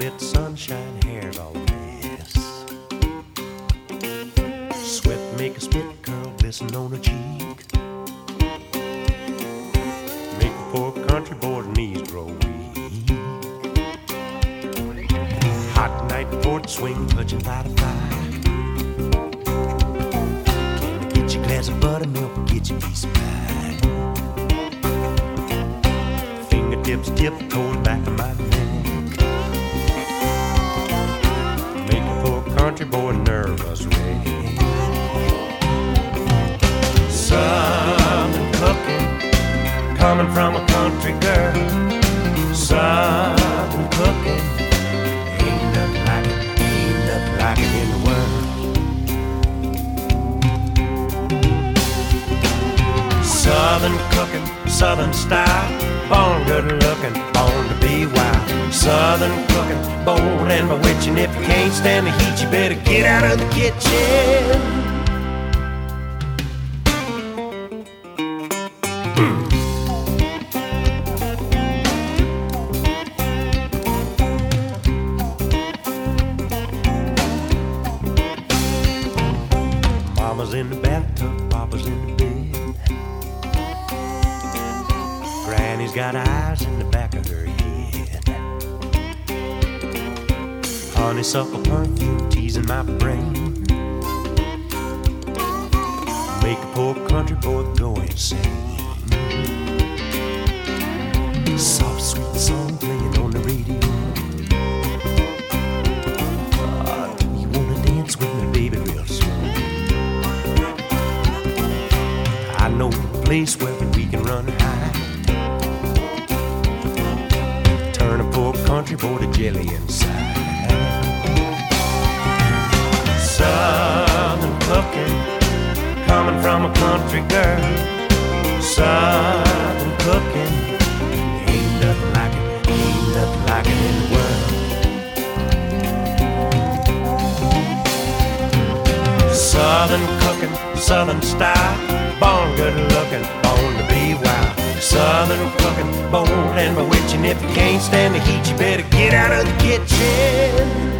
get the sunshine, hair's all this. Sweat make a spit curl glisten on her cheek. Make a poor country boy's knees grow weak. Hot night porch swing touching by the fire. Can I get you a glass of buttermilk or get you a piece of pie? Fingertips tip towards back of my neck. Make a poor country boy nervous wreck. Southern cooking coming from a country girl. Southern cooking ain't nothing like it, ain't nothing like it in the world. Southern cooking, southern style, born good looking, born to be wild. Southern cooking, bold and bewitching. If you can't stand the heat, you better get out of the kitchen. Mama's in the bathtub, Papa's in the bed. Granny's got eyes in the back of her head. Honeysuckle perfume teasing my brain. Make a poor country boy go insane. Soft sweet song playing on the radio. Do you wanna dance with me, baby, real soon? I know a place where we can run high. Turn a poor country boy to jelly inside. Southern cooking coming from a country girl. Southern cooking ain't nothing like it, ain't nothing like it in the world. Southern cooking, southern style, born good looking, born to be wild. Southern cooking, bold and bewitching. If you can't stand the heat, you better get out of the kitchen.